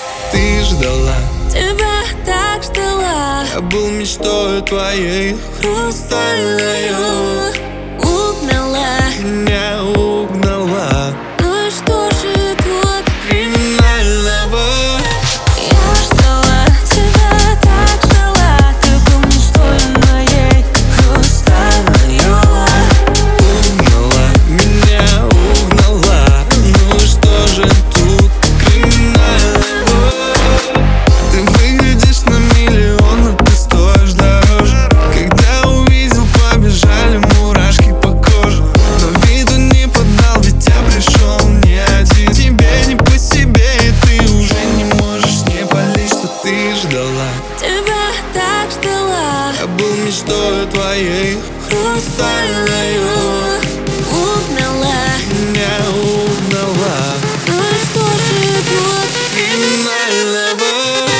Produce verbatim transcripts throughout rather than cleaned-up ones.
Ты ждала, тебя так ждала. я был мечтой твоей хрустальной. Угнала, Меня угнала. ну и что же тут Криминального. я ждала, тебя так ждала. Ты был мечтой моей хрустальной. Угнала, меня угнала. Ну и что же тут криминального? Ты выглядишь на миллион, но ты стоишь дороже. Когда увидел, побежали мурашки по коже. Но виду не подал, ведь я пришел не один. Тебе не по себе, и ты уже не можешь не палить, что ты ждала. Тебя так ждала, Я был мечтой твоей хрустальной. угнала, Меня угнала. ну и что же тут Криминального.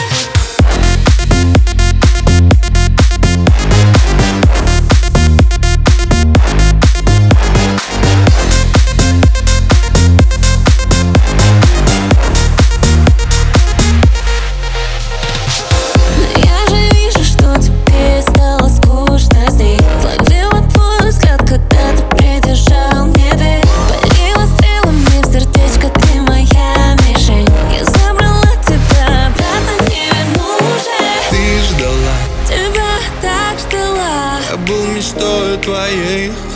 Я же вижу, что тебе стало скучно здесь. Ловила твой взгляд, когда ты придержал мне дверь. Полила стрелами в сердечко, ты моя мишень. Я забрала тебя, обратно не верну уже. Ты ждала, Тебя так ждала, я был мечтой твоей